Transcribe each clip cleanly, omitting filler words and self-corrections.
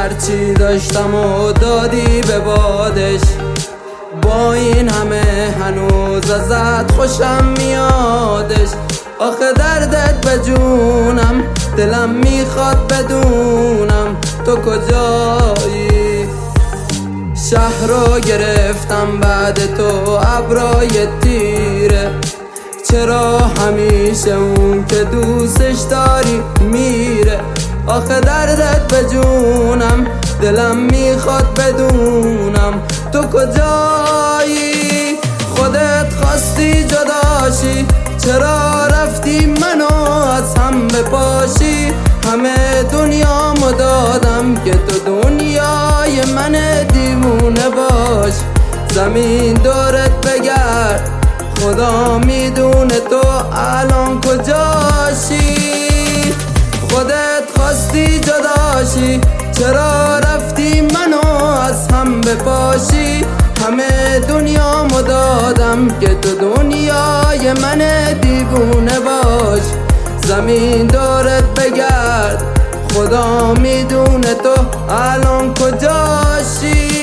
هرچی داشتم و دادی به بادش. با این همه هنوز ازت خوشم میادش. آخه دردت به جونم، دلم میخواد بدونم تو کجایی. شهر رو گرفتم بعد تو، ابرای تیره. چرا همیشه اون که دوستش داری میره؟ آخه دردت به جونم، دلم میخواد بدونم تو کجایی. خودت خواستی جداشی، چرا رفتی منو از هم بپاشی؟ همه دنیامو دادم که تو دنیای من دیوونه باش. زمین دورت بگرد، خدا میدونه تو الان کجاشی. خودت خواستی جداشی، چرا رفتی منو از هم بپاشی؟ همه دنیامو دادم که تو دنیای من دیوونه باش. زمین دورت بگرد، خدا میدونه تو الان کجاشی.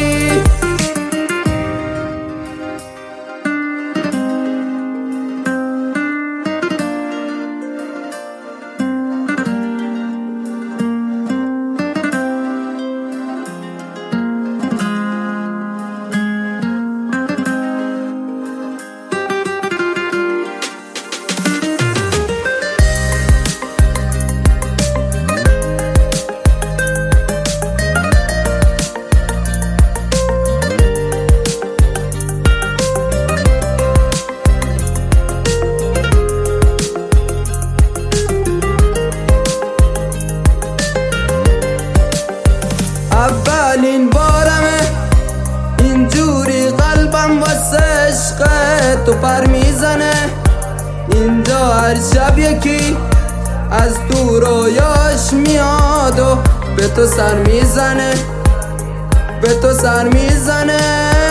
اولین بارمه اینجوری قلبم واسه عشق تو پر میزنه. اینجا هر شب یکی از تو رویاش میاد و به تو سر میزنه، به تو سر میزنه.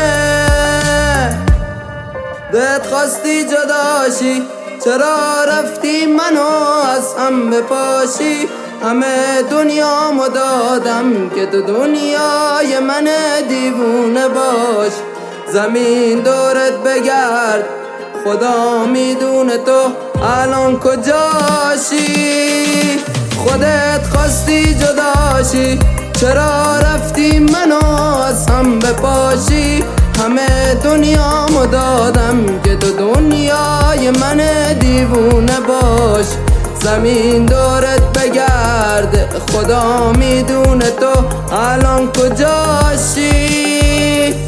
دلت خواستی جداشی، چرا رفتی منو از هم بپاشی؟ همه دنیامو دادم که تو دنیای من دیوونه باش. زمین دورت بگرد، خدا میدونه تو الان کجاشی. خودت خواستی جداشی، چرا رفتی منو از هم بپاشی؟ همه دنیامو دادم که تو دنیای من دیوونه باش. زمین دورت بگرد، خدا میدونه تو الان کجاشی.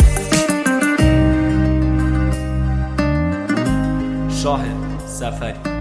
شاهد سفری